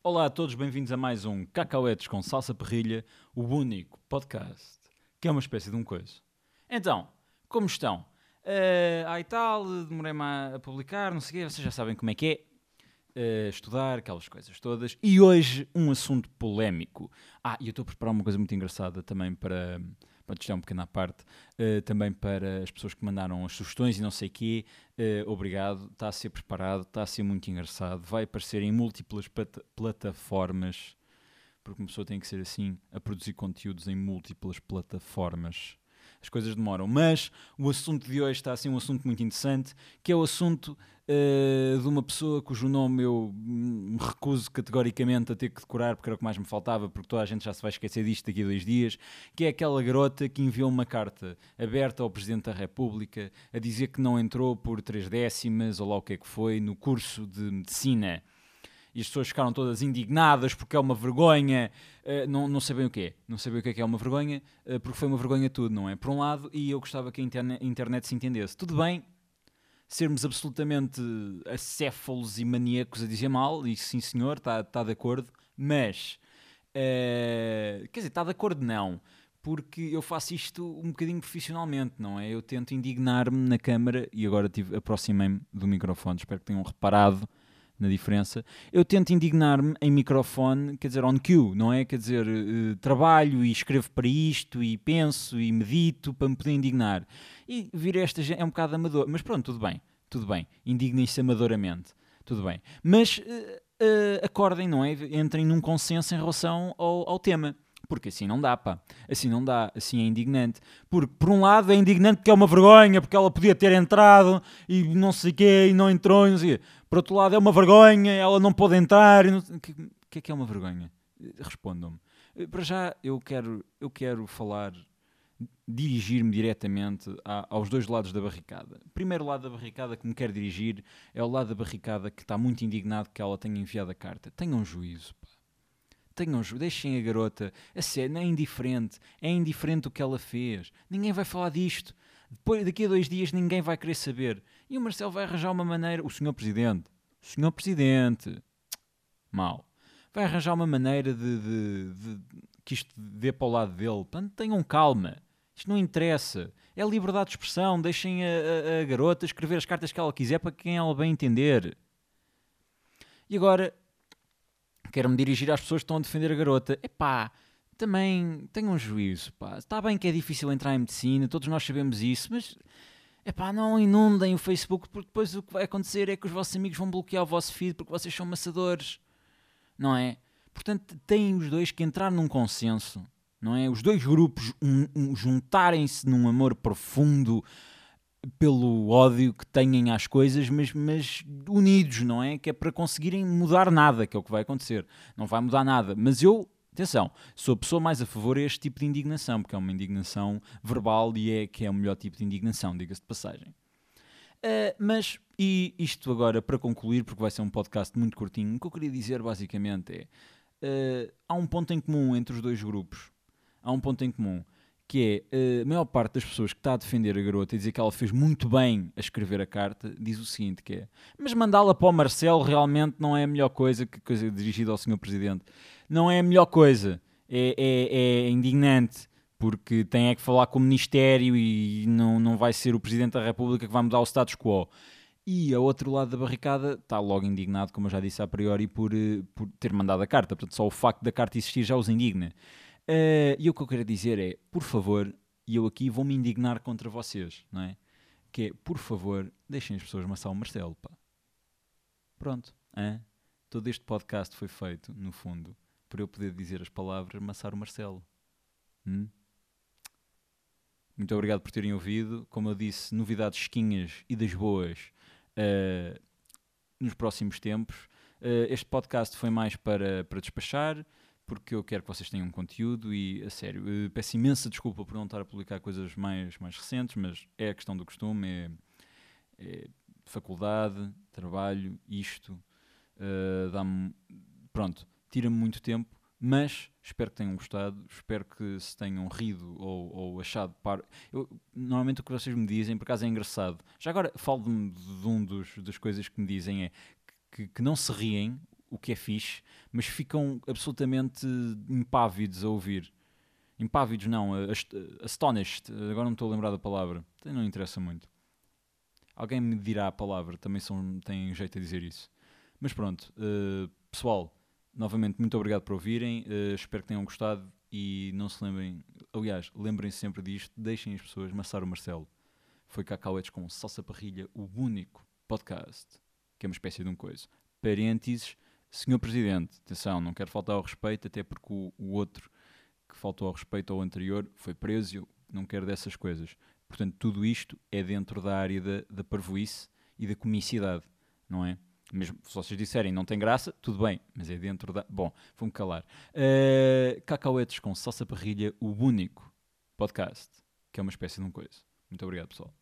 Olá a todos, bem-vindos a mais um Cacauetes com Salsa Parrilha, o único podcast que é uma espécie de um coisa. Então, como estão? Aí tal, demorei-me a publicar, não sei o quê, vocês já sabem como é que é. Estudar, aquelas coisas todas. E hoje um assunto polémico. E eu estou a preparar uma coisa muito engraçada também para isto é um pequeno à parte, também para as pessoas que mandaram as sugestões e não sei o quê. Obrigado, está a ser preparado, está a ser muito engraçado. Vai aparecer em múltiplas plataformas, porque uma pessoa tem que ser assim, a produzir conteúdos em múltiplas plataformas. As coisas demoram, mas o assunto de hoje está assim um assunto muito interessante, que é o assunto de uma pessoa cujo nome eu me recuso categoricamente a ter que decorar, porque era o que mais me faltava, porque toda a gente já se vai esquecer disto daqui a 2 dias, que é aquela garota que enviou uma carta aberta ao Presidente da República a dizer que não entrou por 3 décimas, ou lá o que é que foi, no curso de Medicina. E as pessoas ficaram todas indignadas porque é uma vergonha, não sabem o que é. Não sabem o que é uma vergonha, porque foi uma vergonha tudo, não é? Por um lado, e eu gostava que a internet se entendesse. Tudo bem sermos absolutamente acéfalos e maníacos a dizer mal, e sim senhor, está de acordo, mas, quer dizer, está de acordo não, porque eu faço isto um bocadinho profissionalmente, não é? Eu tento indignar-me na câmara, e agora aproximei-me do microfone, espero que tenham reparado na diferença. Eu tento indignar-me em microfone, quer dizer, on cue, não é? Quer dizer, trabalho e escrevo para isto e penso e medito para me poder indignar. E vir esta gente é um bocado amador, mas pronto, tudo bem, indignem-se amadoramente, tudo bem. Mas acordem, não é? Entrem num consenso em relação ao tema. Porque assim não dá, pá. Assim não dá, assim é indignante. Porque, por um lado, é indignante porque é uma vergonha, porque ela podia ter entrado e não sei o quê, e não entrou, e não sei o quê. Por outro lado, é uma vergonha, ela não pode entrar. O que é uma vergonha? Respondam-me. Para já, eu quero falar, dirigir-me diretamente aos dois lados da barricada. O primeiro lado da barricada que me quero dirigir é o lado da barricada que está muito indignado que ela tenha enviado a carta. Tenham juízo, pá. Deixem a garota, a sério, é indiferente o que ela fez, ninguém vai falar disto, daqui a 2 dias ninguém vai querer saber, e o Marcelo vai arranjar uma maneira, o senhor Presidente, mau, vai arranjar uma maneira de que isto dê para o lado dele. Portanto, tenham calma, isto não interessa, é liberdade de expressão, deixem a garota escrever as cartas que ela quiser para quem ela bem entender. E agora quero-me dirigir às pessoas que estão a defender a garota. Epá, também tenham um juízo, pá. Está bem que é difícil entrar em medicina, todos nós sabemos isso, mas epá, não inundem o Facebook, porque depois o que vai acontecer é que os vossos amigos vão bloquear o vosso feed porque vocês são maçadores, não é? Portanto, têm os dois que entrar num consenso, não é? Os dois grupos juntarem-se num amor profundo pelo ódio que têm às coisas, mas unidos, não é? Que é para conseguirem mudar nada, que é o que vai acontecer. Não vai mudar nada. Mas eu, atenção, sou a pessoa mais a favor a este tipo de indignação, porque é uma indignação verbal e é que é o melhor tipo de indignação, diga-se de passagem. E isto agora para concluir, porque vai ser um podcast muito curtinho, o que eu queria dizer basicamente é, há um ponto em comum entre os dois grupos. Há um ponto em comum, que é, a maior parte das pessoas que está a defender a garota e dizer que ela fez muito bem a escrever a carta, diz o seguinte, que é, mas mandá-la para o Marcelo realmente não é a melhor coisa, que coisa dirigida ao Sr. Presidente, não é a melhor coisa, é indignante, porque tem é que falar com o Ministério e não vai ser o Presidente da República que vai mudar o status quo. E ao outro lado da barricada está logo indignado, como eu já disse a priori, por ter mandado a carta. Portanto, só o facto da carta existir já os indigna. E o que eu quero dizer é, por favor, e eu aqui vou-me indignar contra vocês, não é? Que é, por favor, deixem as pessoas maçar o Marcelo, pá. Pronto. Todo este podcast foi feito, no fundo, para eu poder dizer as palavras maçar o Marcelo. Muito obrigado por terem ouvido. Como eu disse, novidades esquinhas e das boas nos próximos tempos. Este podcast foi mais para despachar, porque eu quero que vocês tenham conteúdo e, a sério, peço imensa desculpa por não estar a publicar coisas mais recentes, mas é a questão do costume, é faculdade, trabalho, isto, dá-me, pronto, tira-me muito tempo, mas espero que tenham gostado, espero que se tenham rido ou achado normalmente o que vocês me dizem, por acaso é engraçado. Já agora falo de das coisas que me dizem é que não se riem, o que é fixe, mas ficam absolutamente impávidos a ouvir. Impávidos não, astonished, agora não estou a lembrar da palavra, não interessa muito. Alguém me dirá a palavra, também têm jeito a dizer isso. Mas pronto, pessoal, novamente muito obrigado por ouvirem, espero que tenham gostado e não se lembrem, aliás, lembrem-se sempre disto, deixem as pessoas maçar o Marcelo. Foi Cacauetes com Salsa Parrilha, o único podcast, que é uma espécie de um coisa. Parênteses, Senhor Presidente, atenção, não quero faltar ao respeito, até porque o outro que faltou ao respeito ao anterior foi preso, eu não quero dessas coisas. Portanto, tudo isto é dentro da área da parvoíce e da comicidade, não é? Mesmo se vocês disserem não tem graça, tudo bem, mas é dentro da... Bom, vou-me calar. Cacauetes com Salsa Parrilha, o único podcast, que é uma espécie de um coisa. Muito obrigado, pessoal.